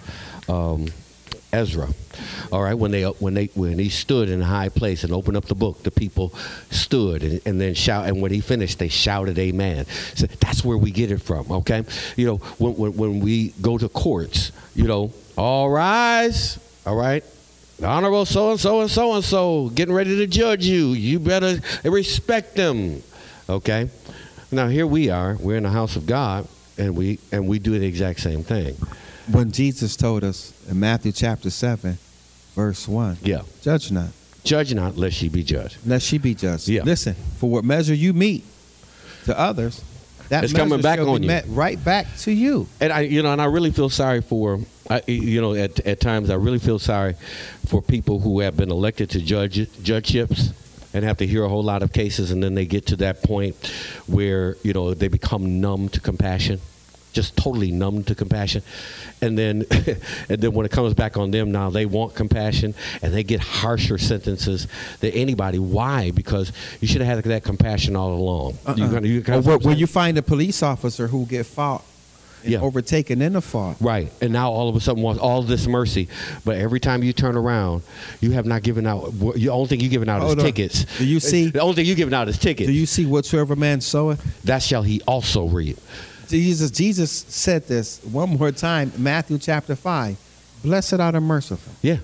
Ezra. All right, when he stood in a high place and opened up the book, the people stood and then shout, and when he finished, they shouted amen. So that's where we get it from, okay? When we go to courts, all rise, all right? The Honorable so-and-so and so-and-so getting ready to judge you. You better respect them, okay? Now, here we are. We're in the house of God, and we do the exact same thing. When Jesus told us in Matthew chapter 7, verse 1, Yeah. judge not, lest ye be judged. lest ye be judged. Yeah. Listen, for what measure you meet to others, that It's measure coming back shall on be you. met right back to you. And I really feel sorry for, at times I really feel sorry for people who have been elected to judgeships and have to hear a whole lot of cases, and then they get to that point where they become numb to compassion. Just totally numb to compassion, and then when it comes back on them, now they want compassion, and they get harsher sentences than anybody. Why? Because you should have had that compassion all along. When you find a police officer who get fought and overtaken in a fault, right? And now all of a sudden wants all this mercy, but every time you turn around, you have not given out. The only thing you giving out is tickets. Do you see? The only thing you giving out is tickets. Do you see whatsoever man soweth, that shall he also reap. Jesus said this one more time, Matthew chapter 5. Blessed are the merciful, Yeah.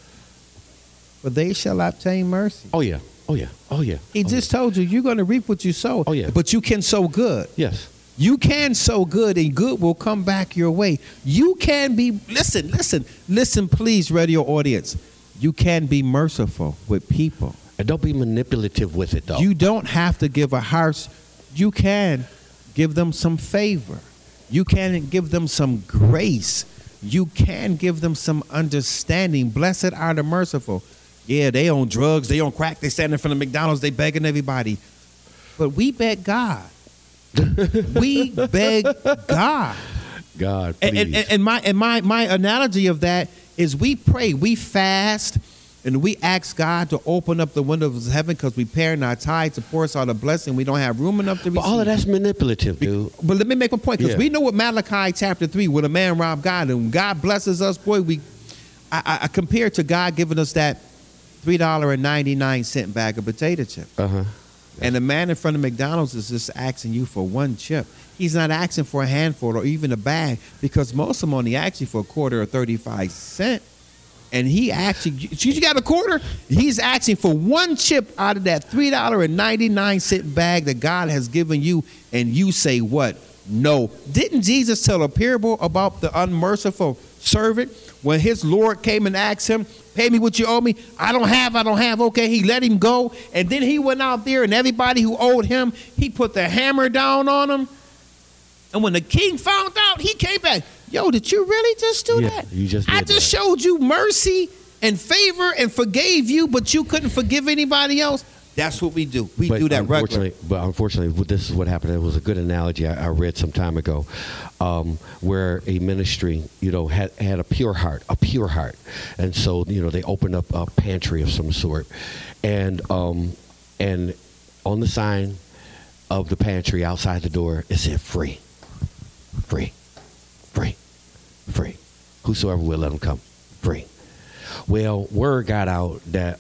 for they shall obtain mercy. Oh yeah. Oh yeah. Oh yeah. He just told you you're going to reap what you sow. Oh, yeah. But you can sow good. Yes. You can sow good, and good will come back your way. You can be, listen, please, radio audience. You can be merciful with people. And don't be manipulative with it, though. You don't have to give a harsh. You can give them some favor. You can give them some grace. You can give them some understanding. Blessed are the merciful. Yeah, they on drugs. They on crack. They stand in front of McDonald's. They begging everybody. But we beg God. We beg God. God, please. And my analogy of that is we pray, we fast, and we ask God to open up the windows of heaven because we paying our tithes to pour us out a blessing. We don't have room enough to receive. But all of that's manipulative, dude. But let me make one point, because Yeah. we know what Malachi chapter 3, when a man robbed God, and when God blesses us, boy, I compare it to God giving us that $3.99 bag of potato chips. Uh-huh. And the man in front of McDonald's is just asking you for one chip. He's not asking for a handful or even a bag, because most of them only ask you for a quarter or 35 cents. And he actually, you got a quarter? He's asking for one chip out of that $3.99 bag that God has given you. And you say what? No. Didn't Jesus tell a parable about the unmerciful servant when his Lord came and asked him, pay me what you owe me? I don't have. Okay, he let him go. And then he went out there, and everybody who owed him, he put the hammer down on him. And when the king found out, he came back. Yo, did you really just do that? You just I did just that. showed you mercy and favor and forgave you, but you couldn't forgive anybody else. That's what we do. We do that regularly. But unfortunately, this is what happened. It was a good analogy I read some time ago, where a ministry, had a pure heart, and so they opened up a pantry of some sort, and on the sign of the pantry outside the door it said free. Whosoever will, let them come. Free. Well, word got out that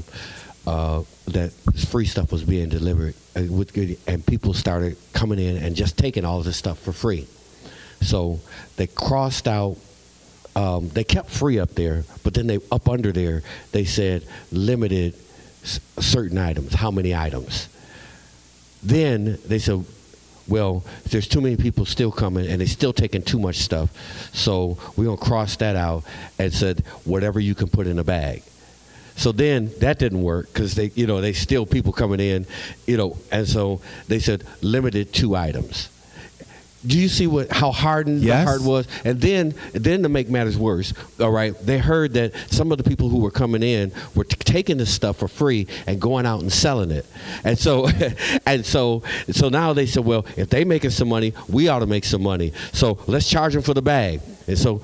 that free stuff was being delivered, and people started coming in and just taking all this stuff for free. So they crossed out. They kept free up there, but then they up under there they said limited certain items. How many items? Then they said, well, there's too many people still coming and they're still taking too much stuff, so we're going to cross that out and said whatever you can put in a bag. So then that didn't work because they still people coming in, and so they said limited 2 items. Do you see how hardened the heart was? And then to make matters worse, all right, they heard that some of the people who were coming in were taking this stuff for free and going out and selling it. And so so now they said, well, if they making some money, we ought to make some money. So let's charge them for the bag. And so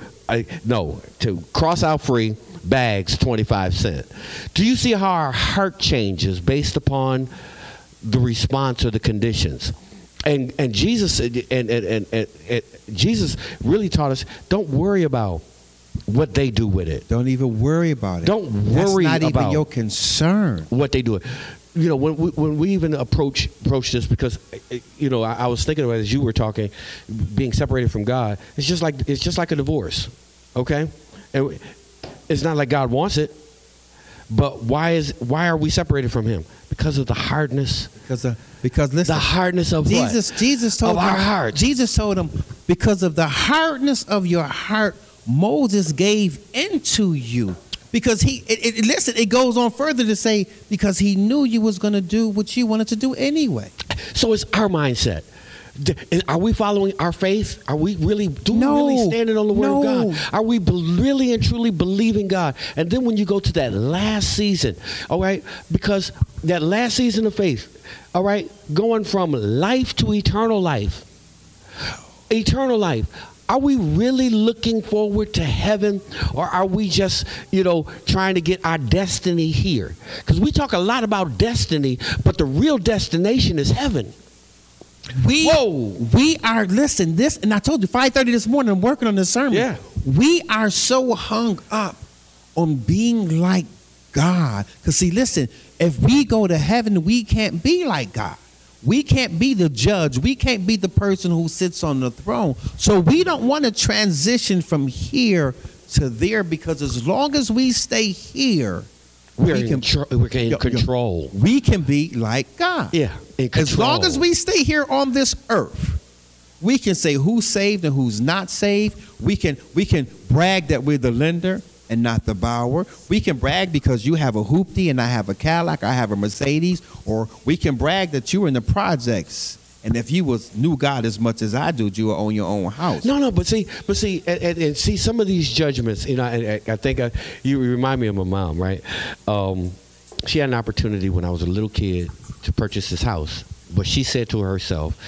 to cross out free, bags 25 cents. Do you see how our heart changes based upon the response or the conditions? And Jesus and Jesus really taught us, don't worry about what they do with it. Don't even worry about it. Don't worry about That's not even your concern. What they do it. When we even approach this, because I was thinking about it as you were talking, being separated from God. It's just like a divorce, okay? And it's not like God wants it, but why are we separated from Him? Because of the hardness. Because listen, the hardness of Jesus told our hearts. Jesus told him, because of the hardness of your heart, Moses gave into you. Because it goes on further to say, because he knew you was going to do what you wanted to do anyway. So it's our mindset. Are we following our faith? Are we really standing on the word of God? Are we really and truly believing God? And then when you go to that last season, all right, because that last season of faith, all right, going from life to eternal life, are we really looking forward to heaven, or are we just, trying to get our destiny here? Because we talk a lot about destiny, but the real destination is heaven. We are, listen, this, and I told you, 5:30 this morning, I'm working on this sermon. Yeah. We are so hung up on being like God. Because see, listen, if we go to heaven, we can't be like God. We can't be the judge. We can't be the person who sits on the throne. So we don't want to transition from here to there, because as long as we stay here, we're in control. We can be like God. Yeah, in control. As long as we stay here on this earth, we can say who's saved and who's not saved. We can brag that we're the lender and not the borrower. We can brag because you have a hoopty and I have a Cadillac, I have a Mercedes, or we can brag that you're in the projects. And if you knew God as much as I do, you would own your own house. No, but see, and see some of these judgments. I think you remind me of my mom, right? She had an opportunity when I was a little kid to purchase this house, but she said to herself,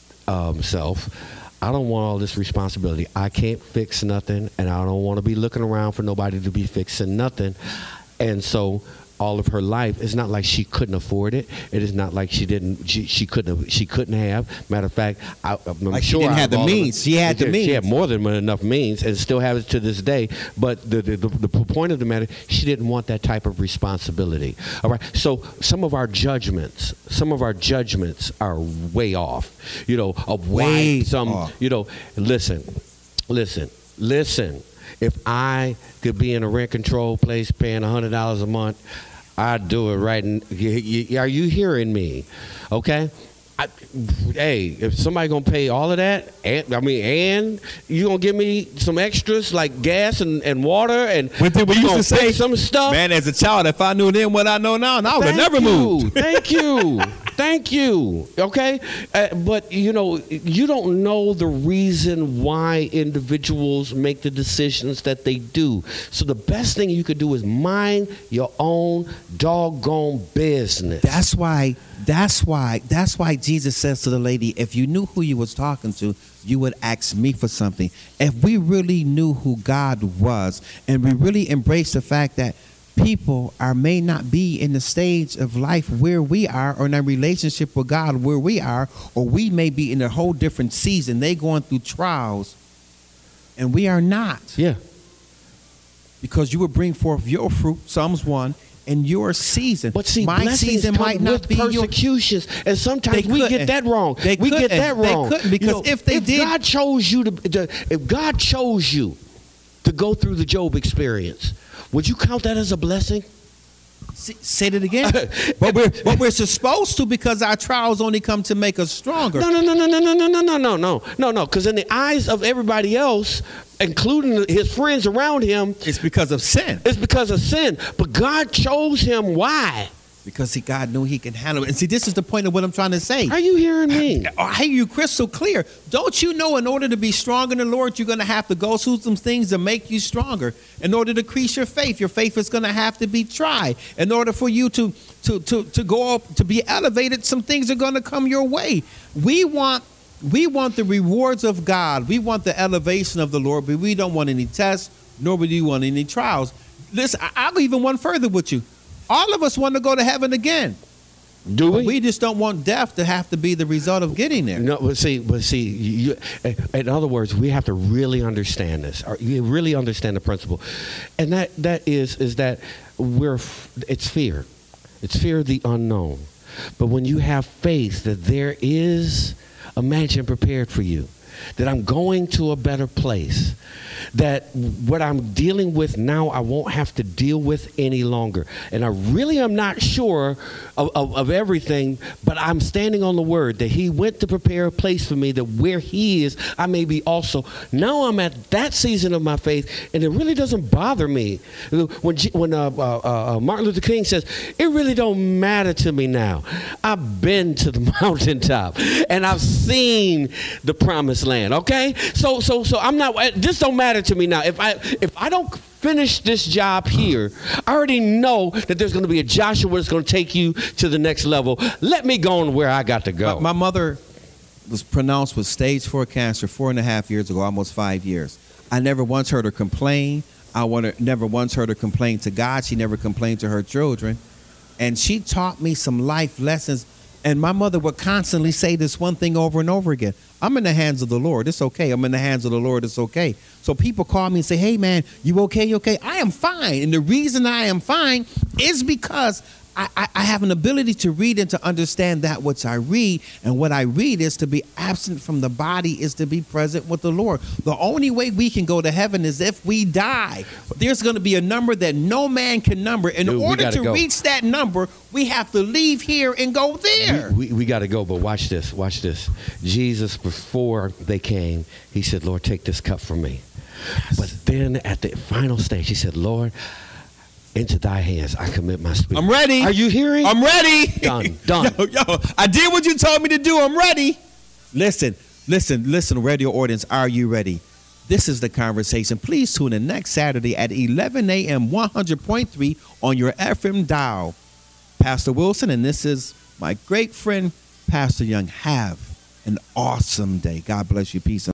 I don't want all this responsibility. I can't fix nothing, and I don't want to be looking around for nobody to be fixing nothing. And so all of her life, it's not like she couldn't afford it. It is not like she couldn't have. Matter of fact, I'm like sure she didn't have the means. She had the means. She had more than enough means, and still has it to this day. But the point of the matter, she didn't want that type of responsibility. All right. So some of our judgments are way off. Way off. Listen. If I could be in a rent control place paying $100 a month, I'd do it right. Are you hearing me? Okay. If somebody gonna pay all of that, and you gonna give me some extras like gas and water, and we used to say some stuff. Man, as a child, if I knew then what I know now, I would have never moved. Thank you. Okay, but you don't know the reason why individuals make the decisions that they do. So the best thing you could do is mind your own doggone business. That's why Jesus says to the lady, if you knew who you was talking to, you would ask me for something. If we really knew who God was, and we really embrace the fact that people may not be in the stage of life where we are, or in a relationship with God where we are, or we may be in a whole different season. They going through trials, and we are not. Yeah. because you will bring forth your fruit, Psalms 1, in your season. But see, my blessings season come might not with be persecutions, and sometimes we get that wrong. We get that wrong. They couldn't, because if they did, God chose you if God chose you to go through the Job experience, would you count that as a blessing? Say that again. but we're supposed to, because our trials only come to make us stronger. No. Because in the eyes of everybody else, including his friends around him, it's because of sin. It's because of sin. But God chose him. Why? Because God knew he can handle it. And see, this is the point of what I'm trying to say. Are you hearing me? I hear you crystal clear. Don't you know, in order to be strong in the Lord, you're going to have to go through some things to make you stronger. In order to increase your faith is going to have to be tried. In order for you to go up, to be elevated, some things are going to come your way. We want the rewards of God. We want the elevation of the Lord, but we don't want any tests, nor do we want any trials. Listen, I'll go even one further with you. All of us want to go to heaven again. Do we? But we just don't want death to have to be the result of getting there. No, but see, in other words, we have to really understand this. Or you really understand the principle, and that is that it's fear. It's fear of the unknown. But when you have faith that there is a mansion prepared for you, that I'm going to a better place, that what I'm dealing with now I won't have to deal with any longer. And I really am not sure of everything, but I'm standing on the word that he went to prepare a place for me, that where he is, I may be also. Now I'm at that season of my faith, and it really doesn't bother me. When Martin Luther King says, it really don't matter to me now. I've been to the mountaintop, and I've seen the promised land, okay? So I'm not, this don't matter to me now. If I don't finish this job here, I already know that there's going to be a Joshua that's going to take you to the next level. Let me go on where I got to go. My mother was pronounced with stage 4 cancer 4.5 years ago, almost 5 years. I never once heard her complain. Never once heard her complain to God. She never complained to her children. And she taught me some life lessons. And my mother would constantly say this one thing over and over again. I'm in the hands of the Lord. It's okay. I'm in the hands of the Lord. It's okay. So people call me and say, hey, man, you okay? You okay? I am fine. And the reason I am fine is because I have an ability to read and to understand that which I read. And what I read is to be absent from the body is to be present with the Lord. The only way we can go to heaven is if we die. There's going to be a number that no man can number. In order to reach that number, we have to leave here and go there. We got to go, but watch this. Watch this. Jesus, before they came, he said, Lord, take this cup from me. Yes. But then at the final stage, he said, Lord, into thy hands I commit my spirit. I'm ready. Are you hearing? I'm ready. Done. Yo, I did what you told me to do. I'm ready. Listen, radio audience, are you ready? This is the conversation. Please tune in next Saturday at 11 a.m. 100.3 on your FM dial. Pastor Wilson, and this is my great friend, Pastor Young. Have an awesome day. God bless you. Peace.